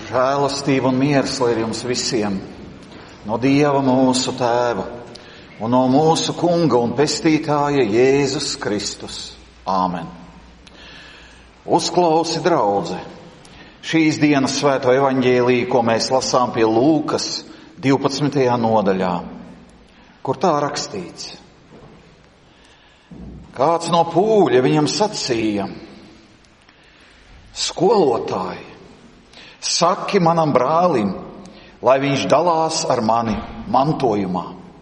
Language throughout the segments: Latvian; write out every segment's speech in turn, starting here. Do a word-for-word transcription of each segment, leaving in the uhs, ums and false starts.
Žēlastība un miers lai ir jums visiem no Dieva mūsu Tēva un no mūsu Kunga un Pestītāja Jēzus Kristus. Āmen. Uzklausi, draudze, šīs dienas svēto evaņģēliju, ko mēs lasām pie Lūkas divpadsmitajā nodaļā, kur tā rakstīts. Kāds no pūļa viņam sacīja: skolotāji, saki manam brālim, lai viņš dalās ar mani mantojumā.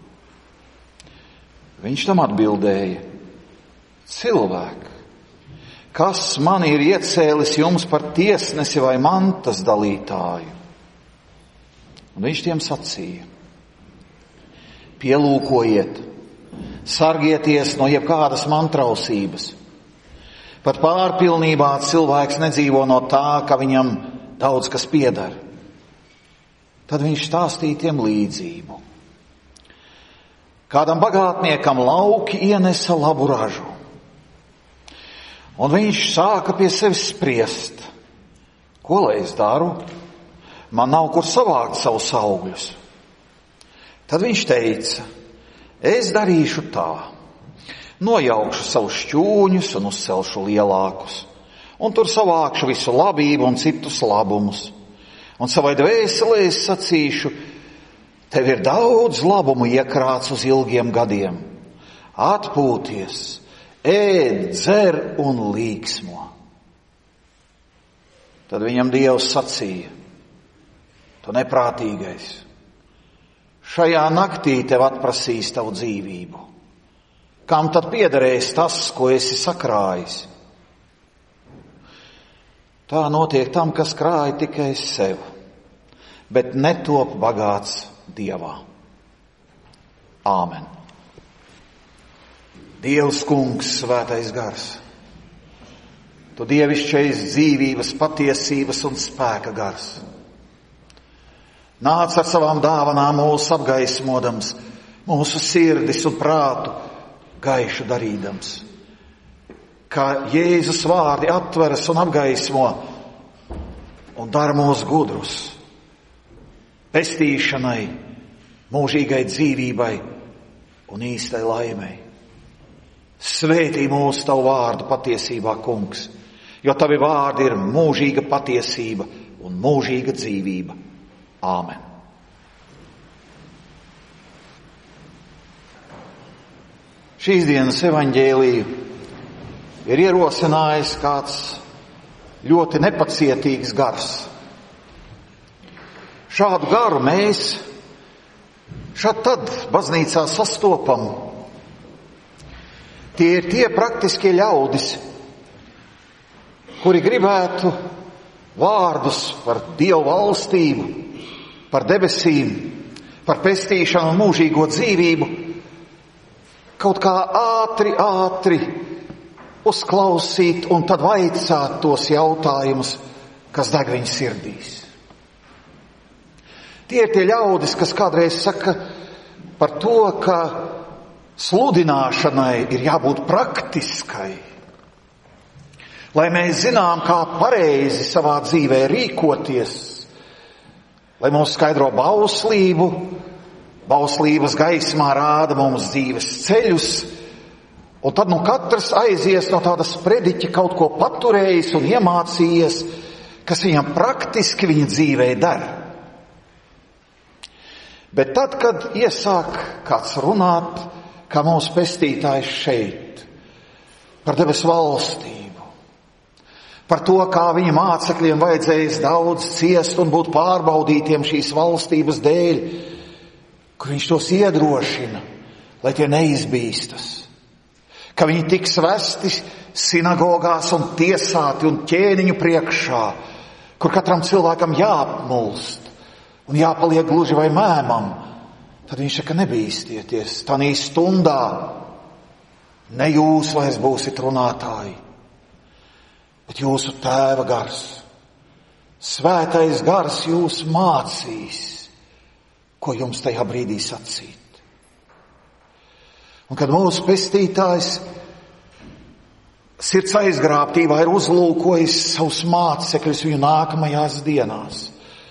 Viņš tam atbildēja: cilvēk, kas mani ir iecēlis jums par tiesnesi vai mantas dalītāju? Un viņš tiem sacīja: pielūkojiet, sargieties no jebkādas mantrausības. Pat pārpilnībā cilvēks nedzīvo no tā, ka viņam daudz kas pieder. Tad viņš stāstīja tiem līdzību. Kādam bagātniekam lauki ienesa labu ražu, un viņš sāka pie sevis spriest: ko lai es daru? Man nav kur savākt savus augļus. Tad viņš teica: es darīšu tā. Nojaukšu savus šķūņus un uzcelšu lielākus, un tur savākšu visu labību un citus labumus. Un savai dvēselē es sacīšu: tev ir daudz labumu iekrāts uz ilgiem gadiem. Atpūties, ēd, dzer un līksmo. Tad viņam Dievs sacīja: tu neprātīgais, šajā naktī tev atprasīs tavu dzīvību. Kam tad piederēs tas, ko esi sakrājis? Tā notiek tam, kas krāja tikai sev, bet netop bagāts Dievā. Āmen. Dievs Kungs, svētais gars, tu dievišķais dzīvības, patiesības un spēka gars. Nāc ar savām dāvanām mūs apgaismodams, mūsu sirdis un prātu gaišu darīdams. Kā Jēzus vārdi atveras un apgaismo un dara mūs gudrus pestīšanai, mūžīgai dzīvībai un īstai laimei. Svētī mūs tavu vārdu patiesībā, Kungs, jo tavi vārdi ir mūžīga patiesība un mūžīga dzīvība. Āmen. Šīs dienas evaņģēliju ir ierosinājis kāds ļoti nepacietīgs gars. Šādu garu mēs šad tad baznīcā sastopam. Tie ir tie praktiskie ļaudis, kuri gribētu vārdus par Dievu valstību, par debesīm, par pestīšanu un mūžīgo dzīvību kaut kā ātri, ātri uzklausīt un tad vaicāt tos jautājumus, kas deg viņu sirdīs. Tie ir tie ļaudis, kas kādreiz saka par to, ka sludināšanai ir jābūt praktiskai, lai mēs zinām, kā pareizi savā dzīvē rīkoties, lai mums skaidro bauslību, bauslības gaismā rāda mums dzīves ceļus, un tad nu katrs aizies no tādas prediķa kaut ko paturējis un iemācījies, kas viņam praktiski viņa dzīvē dara. Bet tad, kad iesāk kāds runāt, kā mūsu pestītājs šeit, par debesu valstību, par to, kā viņa mācekļiem vajadzēs daudz ciest un būt pārbaudītiem šīs valstības dēļ, kur viņš tos iedrošina, lai tie neizbīstas, ka viņi tiks vesti sinagogās un tiesāti un ķēniņu priekšā, kur katram cilvēkam jāapmulst un jāpaliek gluži vai mēmam. Tad viņš saka: nebīstieties, tanī stundā ne jūs vairs būsit runātāji, bet jūsu Tēva gars, svētais gars jūs mācīs, ko jums tajā brīdī sacīt. Un kad mūsu pestītājs sirds aizgrābtībā ir uzlūkojis savus mācekļus viņu nākamajās dienās,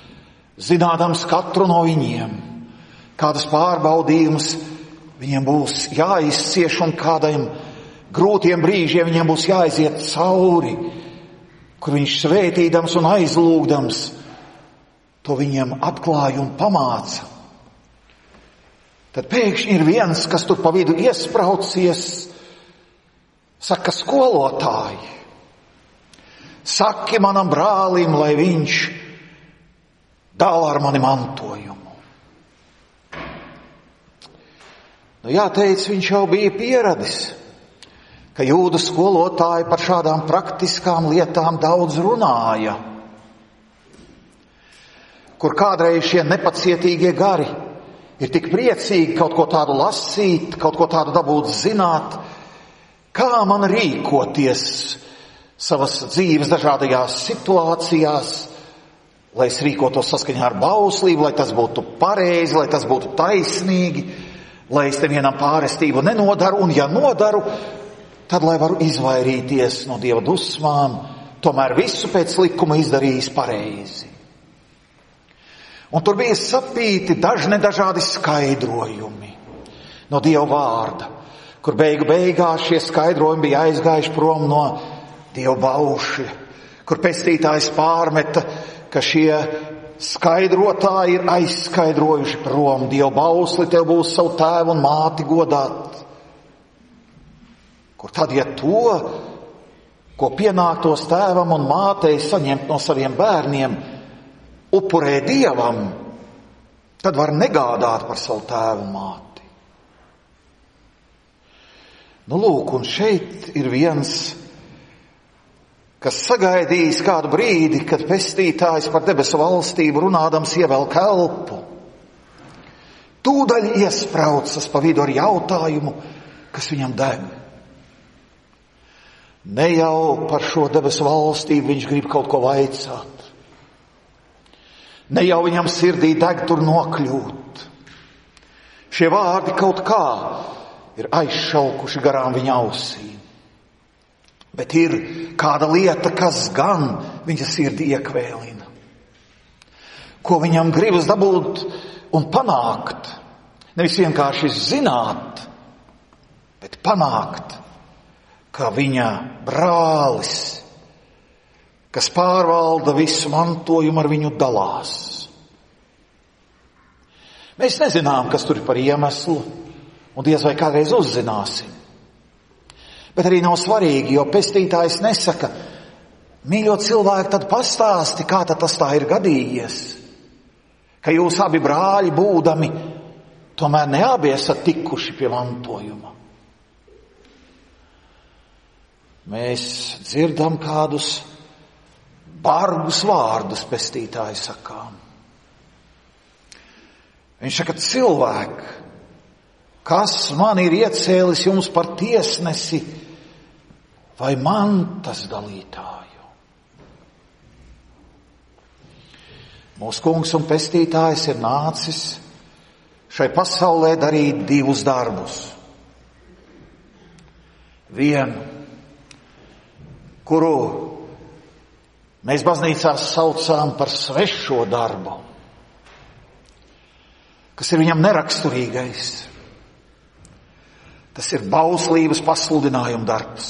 zinādams katru no viņiem, kādas pārbaudījumus viņiem būs jāizcieš un kādiem grūtiem brīžiem viņiem būs jāiziet cauri, kur viņš svētīdams un aizlūgdams to viņiem atklāja un pamāca. Tad pēkšņi ir viens, kas tur pa vidu iespraucies, saka: skolotāji, saki manam brālim, lai viņš dala ar mani mantojumu. Nu, jāteic, viņš jau bija pieradis, ka jūdu skolotāji par šādām praktiskām lietām daudz runāja, kur kādreiz šie nepacietīgie gari ir tik priecīgi kaut ko tādu lasīt, kaut ko tādu dabūt zināt, kā man rīkoties savas dzīves dažādajās situācijās, lai es rīkotos saskaņā ar bauslību, lai tas būtu pareizi, lai tas būtu taisnīgi, lai es nevienam pārestību nenodaru, un ja nodaru, tad lai varu izvairīties no Dieva dusmām, tomēr visu pēc likuma izdarījis pareizi. Un tur bija sapīti dažne dažādi skaidrojumi no Dieva vārda, kur beigu beigās šie skaidrojumi bija aizgājuši prom no Dieva baušļa, kur pestītājs pārmeta, ka šie skaidrotāji ir aizskaidrojuši prom Dieva bausli, tev būs savu tēvu un māti godāt. Kur tad, ja to, ko pienāktos tēvam un mātei saņemt no saviem bērniem, upurē Dievam, tad var negādāt par savu tēvu māti. Nu, lūk, un šeit ir viens, kas sagaidījis kādu brīdi, kad pestītājs par debesu valstību runādams ievelk elpu. Tūdaļ iespraucas pa vidu ar jautājumu, kas viņam deg. Ne jau par šo debesu valstību viņš grib kaut ko vaicāt. Ne jau viņam sirdī deg tur nokļūt. Šie vārdi kaut kā ir aizšaukuši garām viņa ausīm. Bet ir kāda lieta, kas gan viņa sirdī iekvēlina. Ko viņam gribas dabūt un panākt. Nevis vienkārši zināt, bet panākt, ka viņa brālis, kas pārvalda visu mantojumu, ar viņu dalās. Mēs nezinām, kas tur ir par iemeslu, un diez vai kādreiz uzzināsim. Bet arī nav svarīgi, jo pestītājs nesaka: mīļo cilvēki, tad pastāsti, kā tad tas tā ir gadījies, ka jūs abi brāļi būdami, tomēr ne abi esat tikuši pie mantojuma. Mēs dzirdam kādus bargus vārdus pestītāji sakām. Viņš saka: cilvēki, kas man ir iecēlis jums par tiesnesi vai mantas dalītāju? Mūsu kungs un pestītājs ir nācis šai pasaulē darīt divus darbus. Vienu, kuru mēs baznīcās saucām par svešo darbu, kas ir viņam neraksturīgais. Tas ir bauslības pasludinājuma darbs.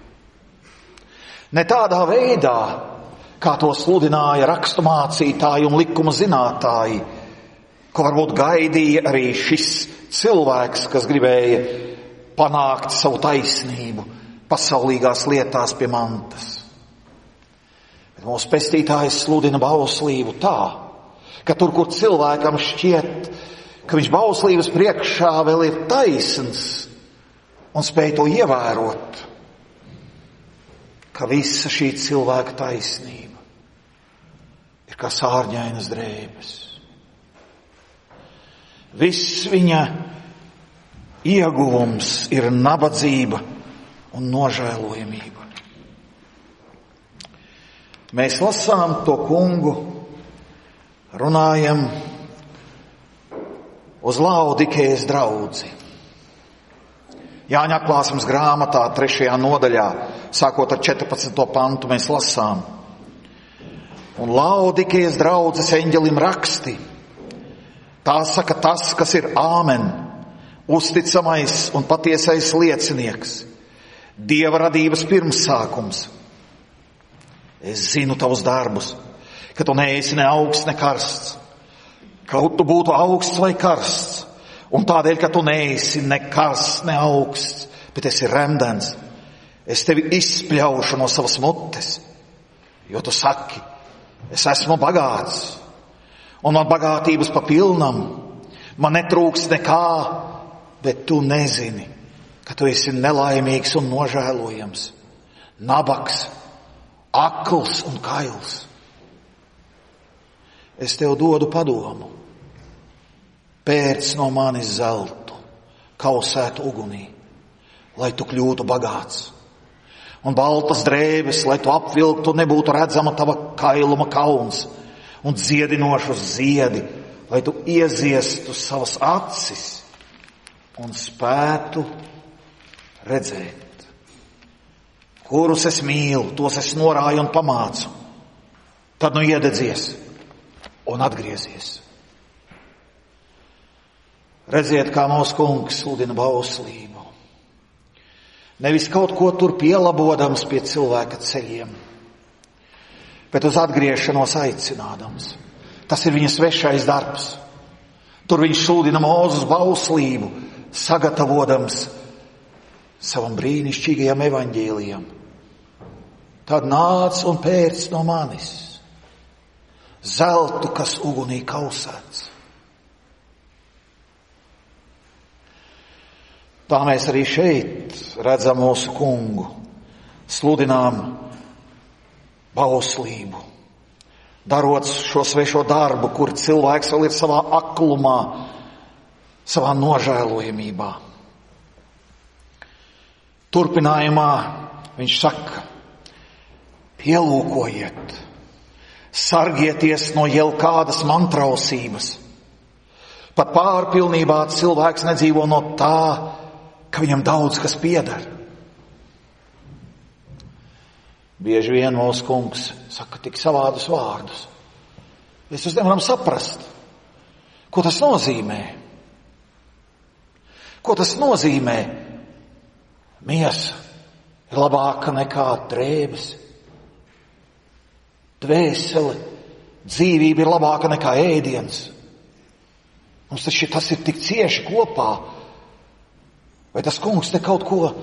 Ne tādā veidā, kā to sludināja rakstu mācītāji un likuma zinātāji, ko varbūt gaidīja arī šis cilvēks, kas gribēja panākt savu taisnību pasaulīgās lietās pie mantas. Bet mūsu pestītājs sludina bauslību tā, ka tur, kur cilvēkam šķiet, ka viņš bauslības priekšā vēl ir taisns un spēj to ievērot, ka visa šī cilvēka taisnība ir kā sārņainas drēbes. Viss viņa ieguvums ir nabadzība un nožēlojamība. Mēs lasām to kungu, runājam uz Laodikejas draudzi. Jāņa atklāsmes grāmatā trešajā nodaļā, sākot ar četrpadsmito pantu, mēs lasām. Un Laodikejas draudzes eņģelim raksti. Tā saka tas, kas ir āmen, uzticamais un patiesais liecinieks, Dieva radības pirmsākums. Es zinu tavus darbus, ka tu neesi ne augsts, ne karsts. Kaut tu būtu augsts vai karsts, un tādēļ, ka tu neesi ne karsts, ne augsts, bet esi remdens, es tevi izspļaušu no savas mutes, jo tu saki, es esmu bagāts, un man bagātības pa pilnam, man netrūks nekā, bet tu nezini, ka tu esi nelaimīgs un nožēlojams, nabaks, akls un kails. Es tev dodu padomu, pērc no manis zeltu, kausētu ugunī, lai tu kļūtu bagāts, un baltas drēbes, lai tu apvilktu, nebūtu redzama tava kailuma kauns, un dziedinošus ziedi, lai tu ieziestu savas acis un spētu redzēt. Kurus es mīlu, tos es norāju un pamācu. Tad nu iededzies un atgriezies. Redziet, kā mūsu kungs sludina bauslību. Nevis kaut ko tur pielabodams pie cilvēka ceļiem, bet uz atgriešanos aicinādams. Tas ir viņa svešais darbs. Tur viņš sludina Mūzes bauslību, sagatavodams savam brīnišķīgajam evaņģēlijam. Tad nāc un pērc no manis zeltu, kas ugunī kausēts. Tā mēs arī šeit redzam mūsu kungu, sludinām bauslību, darot šo svešo darbu, kur cilvēks vēl ir savā aklumā, savā nožēlojamībā. Turpinājumā viņš saka, pielūkojiet, sargieties no jau kādas mantrausības. Pat pārpilnībā cilvēks nedzīvo no tā, ka viņam daudz kas pieder. Bieži vien mūsu kungs saka tik savādus vārdus. Mēs uz tiem varam saprast, ko tas nozīmē. Ko tas nozīmē? Miesa ir labāka nekā drēbes. Dvēsele, dzīvība ir labāka nekā ēdiens. Mums taču tas ir tik cieši kopā. Vai tas kungs te kaut ko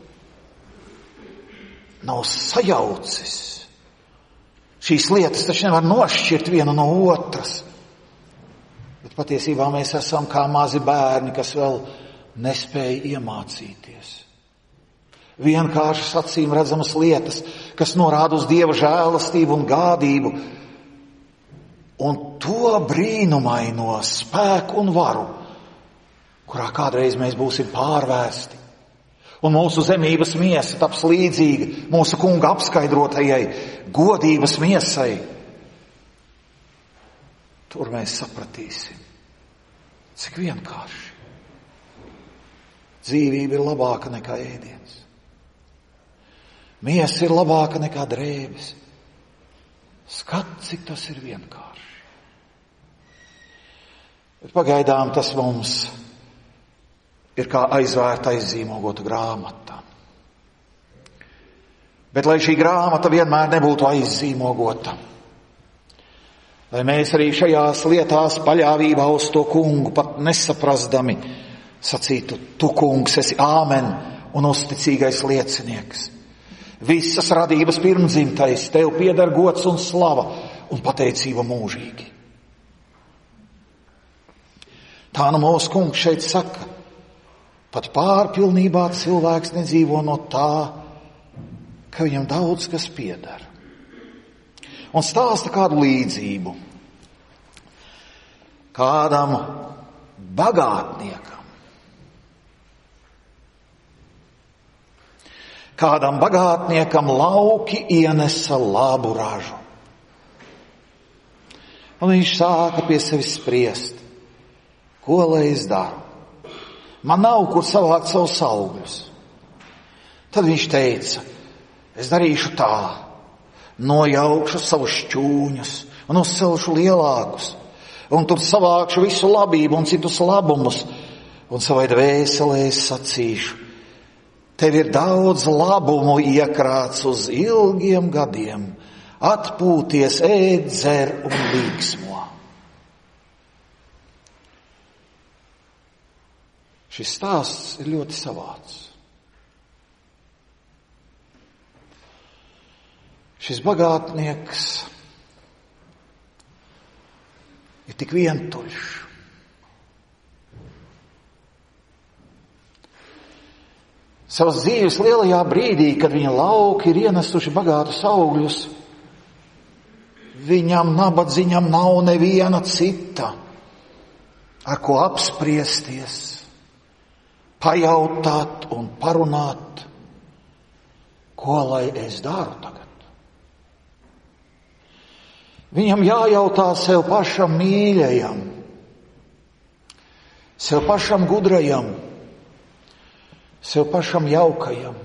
nav sajaucis? Šīs lietas taču nevar nošķirt vienu no otras. Bet patiesībā mēs esam kā mazi bērni, kas vēl nespēja iemācīties. Vienkāršas acīm redzamas lietas, kas norāda uz Dieva žēlastību un gādību, un to brīnumaino spēku un varu, kurā kādreiz mēs būsim pārvērsti, un mūsu zemības miesa taps līdzīga mūsu kunga apskaidrotajai godības miesai. Tur mēs sapratīsim, cik vienkārši. Dzīvība ir labāka nekā ēdiens. Miesa ir labāka nekā drēbes. Skat, cik tas ir vienkārši. Bet pagaidām tas mums ir kā aizvērta aizzīmogota grāmata. Bet lai šī grāmata vienmēr nebūtu aizzīmogota, lai mēs arī šajās lietās paļāvībā uz to kungu pat nesaprastami sacītu, tu kungs esi āmen un uzticīgais liecinieks. Visas radības pirmdzimtais, tev pieder gods un slava un pateicība mūžīgi. Tā nu mūsu kungs šeit saka, pat pārpilnībā cilvēks nedzīvo no tā, ka viņam daudz kas pieder. Un stāsta kādu līdzību. Kādam bagātniekam. Kādam bagātniekam lauki ienesa labu ražu. Un viņš sāka pie sevis spriest, ko lai es daru? Man nav kur savākt savus augļus. Tad viņš teica, es darīšu tā, nojaukšu savus šķūņus un uzcelšu lielākus, un tur savākšu visu labību un citus labumus, un savai dvēselē sacīšu: tev ir daudz labumu iekrāts uz ilgiem gadiem, atpūties, ēd, dzer un līksmo. Šis stāsts ir ļoti savāds. Šis bagātnieks ir tik vientuļš. Savas dzīves lielajā brīdī, kad viņa lauki ir ienesuši bagātus augļus, viņam nabadzīņam nav neviena cita, ar ko apspriesties, pajautāt un parunāt, ko lai es daru tagad. Viņam jājautā sev pašam mīļajam, sev pašam gudrajam, sev pašam jaukajam.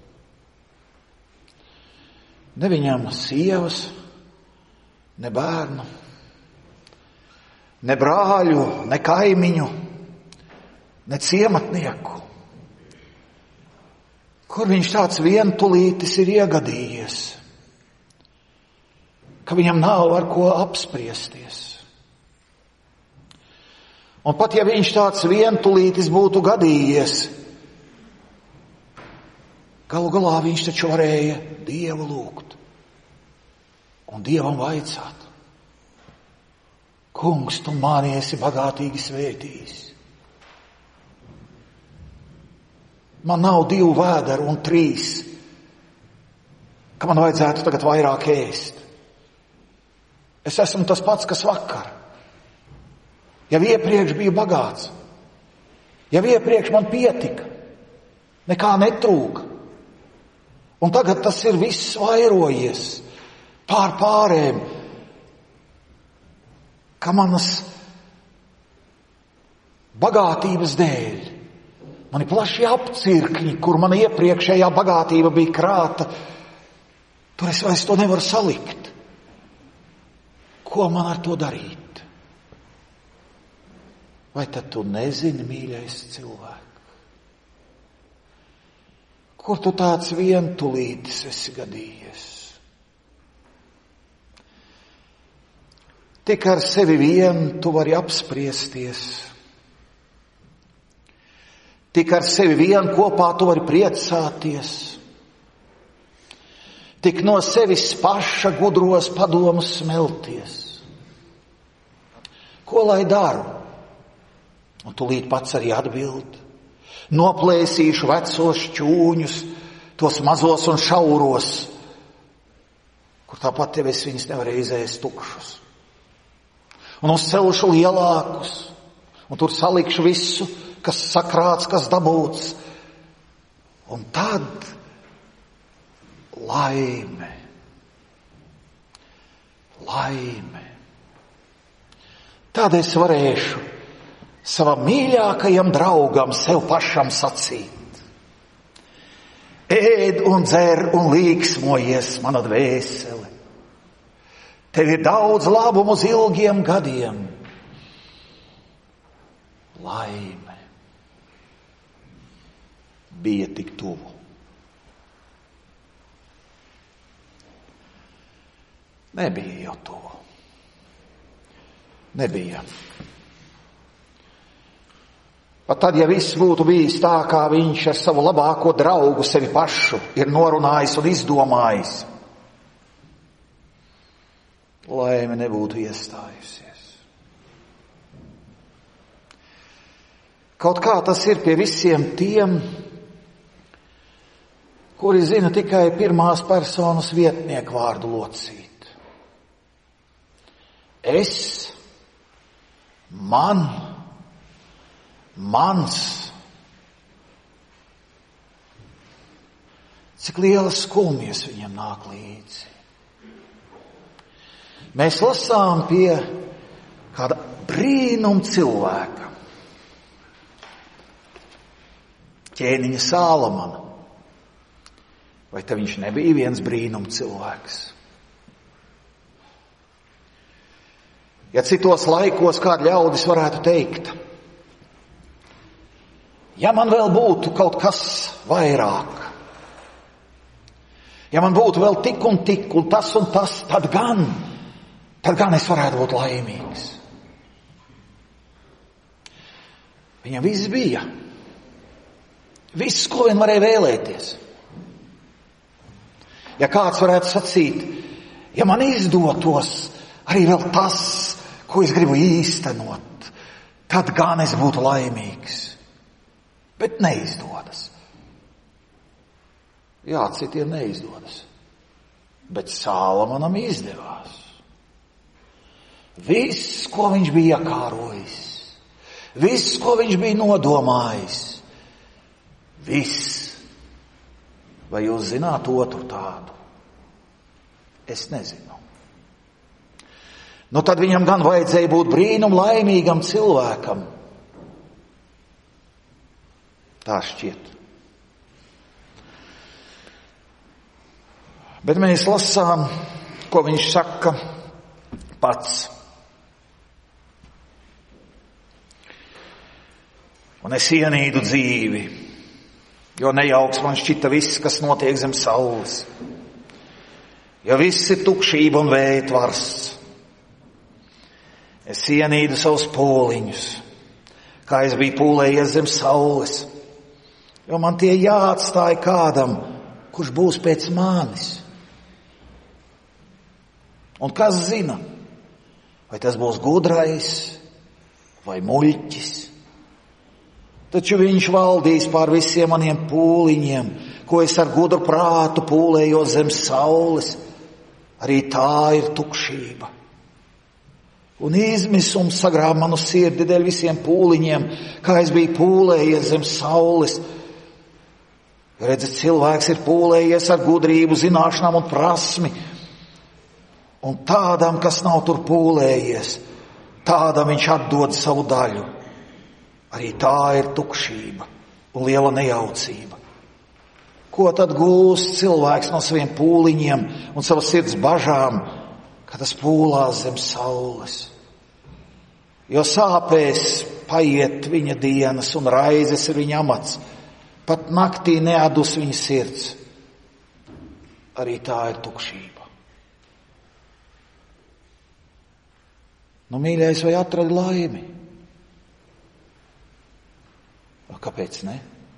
Ne viņam sievas, ne bērnu, ne brāļu, ne kaimiņu, ne ciematnieku. Kur viņš tāds vientulītis ir iegadījies, ka viņam nav ar ko apspriesties. Un pat ja viņš tāds vientulītis būtu gadījies, galu galā viņš taču varēja Dievu lūgt un Dievam vaicāt: Kungs, tu mani esi bagātīgi svētījis. Man nav divu vēderu un trīs, ka man vajadzētu tagad vairāk ēst. Es esmu tas pats, kas vakar. Jau iepriekš biju bagāts. Jau iepriekš man pietika. Nekā netrūka. Un tagad tas ir viss vairojies pār pārēm, ka manas bagātības dēļ, mani plašie apcirkņi, kur mana iepriekšējā bagātība bija krāta, tur es vairs to nevaru salikt. Ko man ar to darīt? Vai tad tu nezini, mīļais cilvēks? Kur tu tāds vientulītis esi gadījies? Tik ar sevi vien tu vari apspriesties. Tik ar sevi vien kopā tu vari priecāties. Tik no sevis paša gudros padomus smelties. Ko lai daru? Un tūlīt pats arī atbild. Noplēsīšu vecos šķūņus, tos mazos un šauros, kur tāpat tev es viņus nevarēju izēst tukšus. Un uzcelšu lielākus, un tur salikšu visu, kas sakrāts, kas dabūts. Un tad laime, laime. Tad es varēšu savam mīļākajam draugam sev pašam sacīt: ēd un dzer un līksmojies, mana dvēsele. Tev ir daudz labumu uz ilgiem gadiem. Laime bija tik tuvu. Nebija jau tuvu. Nebija. Pat tad, ja viss būtu bijis tā, kā viņš ar savu labāko draugu sevi pašu ir norunājis un izdomājis, laime nebūtu iestājusies. Kaut kā tas ir pie visiem tiem, kuri zina tikai pirmās personas vietnieku vārdu locīt. Es, man, mans. Cik lielas skumjas viņam nāk līdzi. Mēs lasām pie kāda brīnuma cilvēka, ķēniņa Sālamana. Vai te viņš nebija viens brīnuma cilvēks? Ja citos laikos kādi ļaudis varētu teikt, ja man vēl būtu kaut kas vairāk, ja man būtu vēl tik un tik un tas un tas, tad gan, tad gan es varētu būt laimīgs. Viņam viss bija. Viss, ko vien varēja vēlēties. Ja kāds varētu sacīt, ja man izdotos arī vēl tas, ko es gribu īstenot, tad gan es būtu laimīgs. Bet neizdodas. Jā, citiem neizdodas. Bet Sālamonam izdevās. Viss, ko viņš bija iekārojis, viss, ko viņš bija nodomājis, viss. Vai jūs zināt otru tādu? Es nezinu. Nu tad viņam gan vajadzēja būt brīnum laimīgam cilvēkam. Tā šķiet. Bet mēs lasām, ko viņš saka pats. Un es ienīdu dzīvi, jo nejauks man šķita viss, kas notiek zem saules. Jo viss ir tukšība un vētvars. Es ienīdu savus pūliņus, kā es biju pūlējies zem saules. Jo man tie jāatstāja kādam, kurš būs pēc manis. Un kas zina, vai tas būs gudrais vai muļķis. Taču viņš valdīs pār visiem maniem pūliņiem, ko es ar gudru prātu pūlējos zem saules. Arī tā ir tukšība. Un izmisums sagrāb manu sirdi dēļ visiem pūliņiem, kā es biju pūlējies zem saules. Redzat, cilvēks ir pūlējies ar gudrību, zināšanām un prasmi. Un tādam, kas nav tur pūlējies, tādam viņš atdod savu daļu. Arī tā ir tukšība un liela nejaucība. Ko tad gūst cilvēks no saviem pūliņiem un savas sirds bažām, kad tas pūlās zem saules? Jo sāpēs paiet viņa dienas un raizes ir viņa amats. Pat naktī neadus viņa sirds. Arī tā ir tukšība. Nu, mīļais, vai atradi laimi? Kāpēc ne?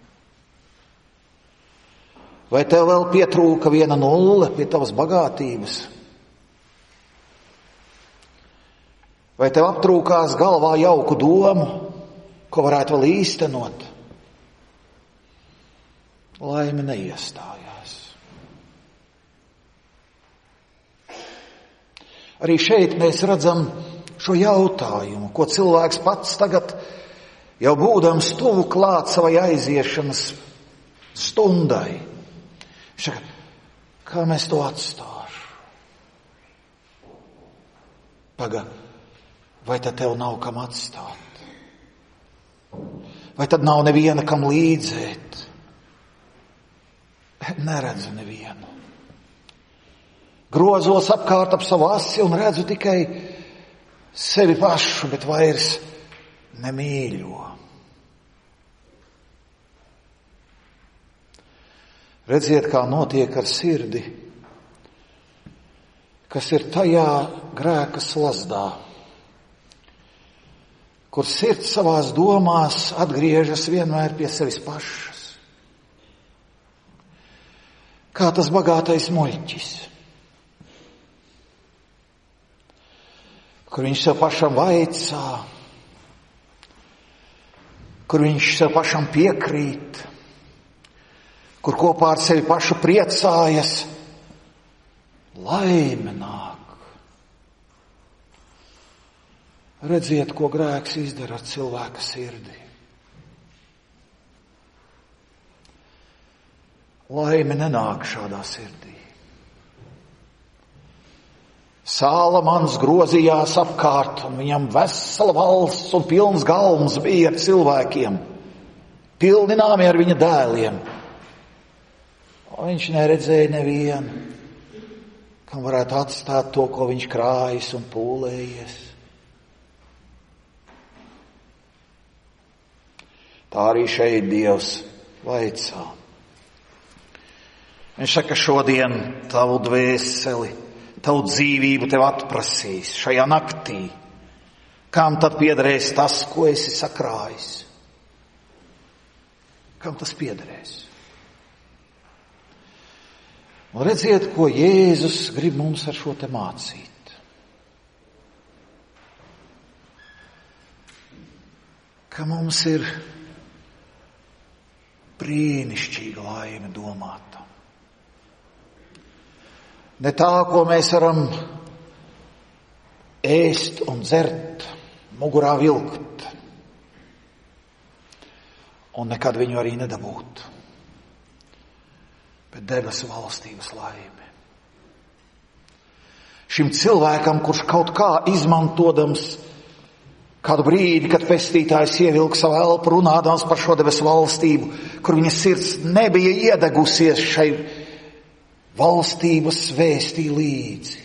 Vai tev vēl pietrūka viena nulle pie tavas bagātības? Vai tev aptrūkās galvā jauku domu, ko varētu vēl īstenot? Laime neiestājās. Arī šeit mēs redzam šo jautājumu, ko cilvēks pats tagad, jau būdams tuvu klāt savai aiziešanas stundai. Viņš saka, kā mēs to atstāšu? Paga, vai tad tev nav kam atstāt? Vai tad nav neviena, kam līdzēt? Neredzu nevienu. Grozos apkārt ap savu asi un redzu tikai sevi pašu, bet vairs nemīļo. Redziet, kā notiek ar sirdi, kas ir tajā grēka slazdā, kur sirds savās domās atgriežas vienmēr pie sevis pašas. Kā tas bagātais muļķis, kur viņš sev pašam vaicā, kur viņš sev pašam piekrīt, kur kopā ar sevi pašu priecājas, laime nāk. Redziet, ko grēks izdara ar cilvēka sirdi. Laime nenāk šādā sirdī. Sālamans grozījās apkārt, un viņam vesela valsts un pilns galms bija ar cilvēkiem, pilni nāmi ar viņa dēliem. Un viņš neredzēja nevienu, kam varētu atstāt to, ko viņš krājis un pūlējies. Tā arī šeit Dievs vaicā. Viņš saka, šodien tavu dvēseli, tavu dzīvību tev atprasīs šajā naktī. Kam tad piederēs tas, ko esi sakrājis? Kam tas piederēs? Un redziet, ko Jēzus grib mums ar šo te mācīt. Ka mums ir brīnišķīga laime domāta. Ne tā, ko mēs varam ēst un dzert, mugurā vilkt, un nekad viņu arī nedabūt. Bet debesu valstības laime. Šim cilvēkam, kurš kaut kā izmantodams kādu brīdi, kad pestītājs ievilka savu elpu, runādams par šo debesu valstību, kur viņa sirds nebija iedegusies šai valstības vēstī līdzi,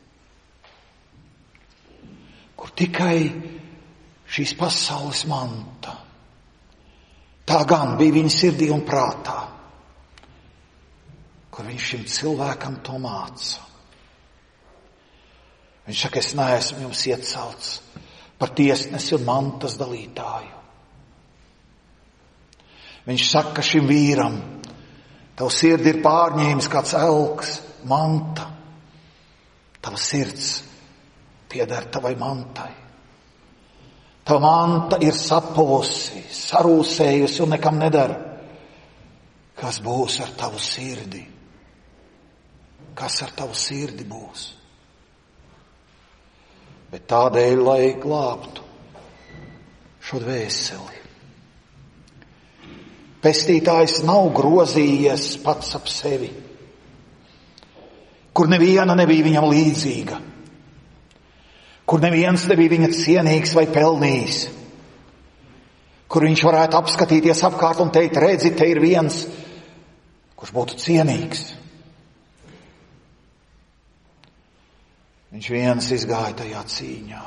kur tikai šīs pasaules manta, tā gan bija viņa sirdī un prātā, kur viņš šim cilvēkam to māca. Viņš saka, es neesmu jums iecelts par tiesnesi un mantas dalītāju. Viņš saka šim vīram, tavu sirdi ir pārņēmis kāds elks, manta. Tava sirds pieder tavai mantai. Tava manta ir sapuvusi, sarūsējusi un nekam nedara. Kas būs ar tavu sirdi? Kas ar tavu sirdi būs? Bet tādēļ, lai glābtu šo dvēseli. Pestītājs nav grozījies pats ap sevi, kur neviena nebija viņam līdzīga, kur neviens nebija viņa cienīgs vai pelnījis, kur viņš varētu apskatīties apkārt un teikt, redzi, te ir viens, kurš būtu cienīgs. Viņš viens izgāja tajā cīņā.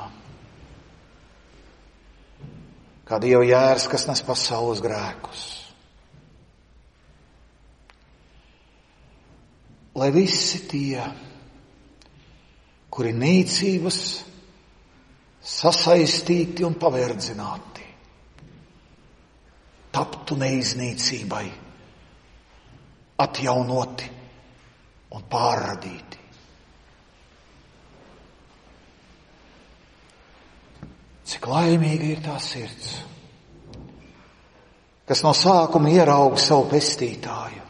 Kā Dieva jērs, kas nes pasaules grēkus. Lai visi tie, kuri nīcības sasaistīti un paverdzināti, taptu neiznīcībai, atjaunoti un pārradīti. Cik laimīga ir tā sirds, kas no sākuma ierauga savu pestītāju.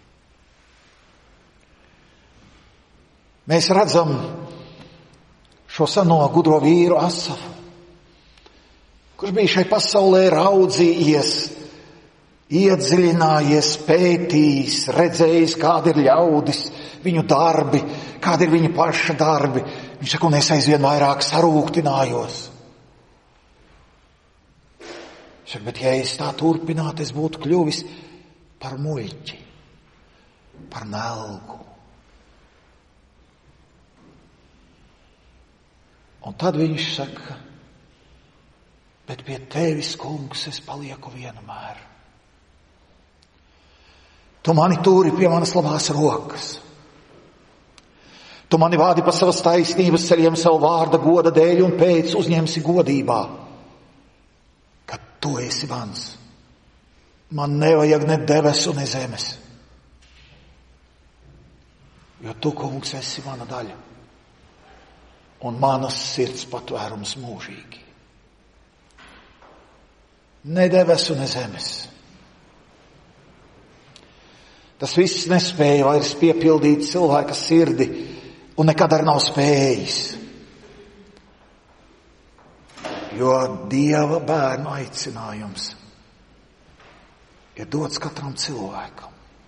Mēs redzam šo seno gudro vīru Asafu, kurš bija šai pasaulē raudzījies, iedziļinājies, pētījis, redzējis, kādi ir ļaudis, viņu darbi, kādi ir viņa paša darbi. Viņš saka, un es aizvien vairāk sarūktinājos. Saka, bet ja es tā turpinātu, es būtu kļuvis par muļķi, par nelgu. Un tad viņš saka, bet pie tevis, kungs, es palieku vienmēr. Tu mani turi pie manas labās rokas. Tu mani vādi pa savas taisnības ceļiem savu vārda goda dēļ un pēc uzņemsi godībā. Kad tu esi mans, man nevajag ne debesu, ne zemes. Jo tu, kungs, esi mana daļa un manas sirds patvērums mūžīgi. Ne debesu, ne zemes. Tas viss nespēja vairs piepildīt cilvēka sirdi un nekad arī nav spējis. Jo Dieva bērnu aicinājums ir dots katram cilvēkam.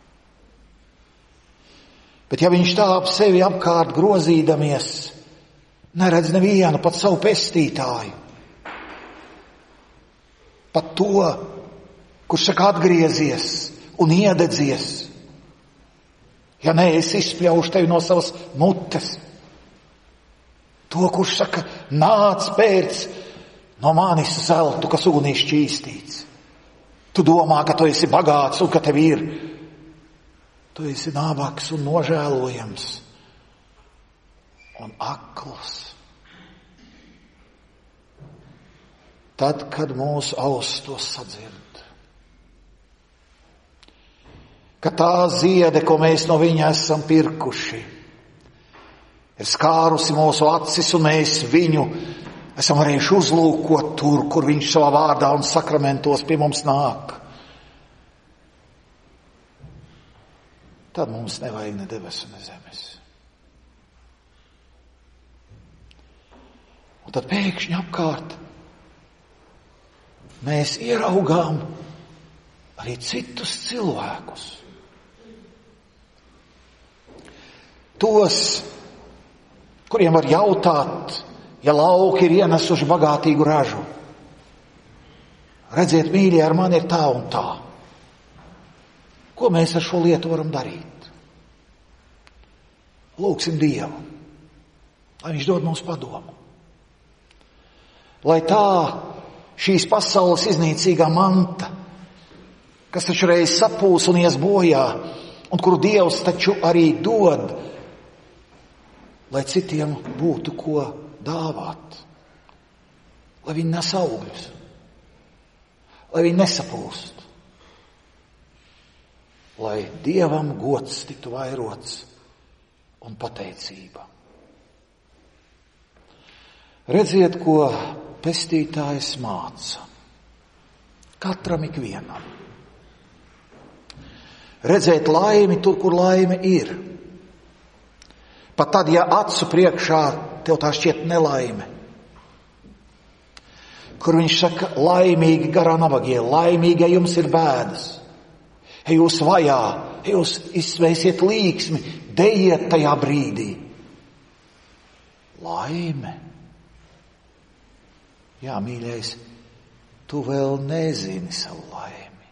Bet ja viņš tā ap sevi apkārt grozīdamies, neredz nevienu, pat savu pestītāju, pat to, kurš saka atgriezies un iededzies, ja nē, es izspļaušu tevi no savas mutes, to, kurš saka, nāc pēc no manis zeltu, kas ugunī šķīstīts, Tu domā, ka tu esi bagāts un ka tev ir. Tu esi nabaks un nožēlojams un akls. Tad, kad mūsu auss to sadzird, ka tā ziede, ko mēs no viņa esam pirkuši, ir skārusi mūsu acis un mēs viņu esam varējuši uzlūkot tur, kur viņš savā vārdā un sakramentos pie mums nāk. Tad mums nevajag ne debesu, ne zemes. Un tad pēkšņi apkārt mēs ieraugām arī citus cilvēkus. Tos, kuriem var jautāt, ja lauki ir ienesuši bagātīgu ražu. Redziet, mīļie, ar mani ir tā un tā. Ko mēs ar šo lietu varam darīt? Lūgsim Dievu, lai viņš dod mums padomu. Lai tā šīs pasaules iznīcīgā manta, kas taču reiz sapūs un ies bojā, un kuru Dievs taču arī dod, lai citiem būtu ko dāvāt, lai viņi nes augļus, lai viņi nesapūst, lai Dievam gods tiktu vairots un pateicība. Redziet, ko pestītājs māca. Katram ikvienam. Redzēt laimi tur, kur laime ir. Pat tad, ja acu priekšā tev tā šķiet nelaime. Kur viņš saka, laimīgi garā nabagie, laimīgi, ja jums ir bēdas. Ja jūs vajā, ja jūs izsveisiet līksmi, dejiet tajā brīdī. Laime. Jā, mīļais, tu vēl nezini savu laimi.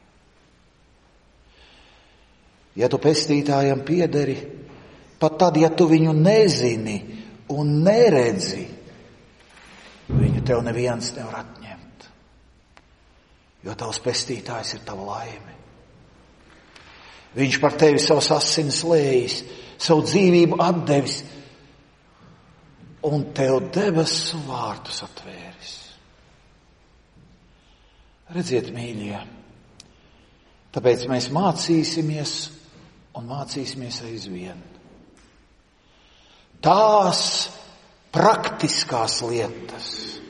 Ja tu pestītājam piederi, pat tad, ja tu viņu nezini un neredzi, viņu tev neviens nevar atņemt, jo tavs pestītājs ir tava laime. Viņš par tevi savas asinis lējis, savu dzīvību atdevis un tev debesu vārtus atvēris. Redziet, mīļie, tāpēc mēs mācīsimies un mācīsimies aizvien. Tās praktiskās lietas,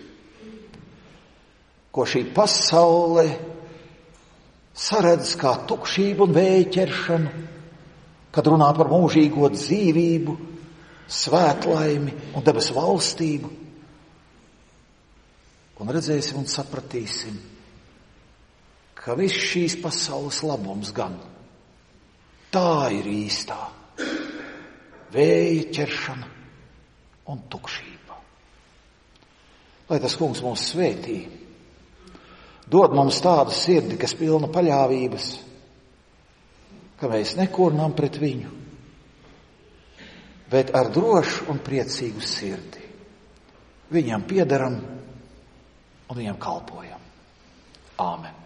ko šī pasaule saredz kā tukšību un vēja ķeršanu, kad runā par mūžīgo dzīvību, svētlaimi un debesu valstību. Un redzēsim un sapratīsim, ka viss šīs pasaules labums gan tā ir īstā vēja ķeršana un tukšība. Lai tas kungs mūs svētī, dod mums tādu sirdi, kas pilna paļāvības, ka mēs nekurnām pret viņu, bet ar drošu un priecīgu sirdi viņam piederam un viņam kalpojam. Āmen.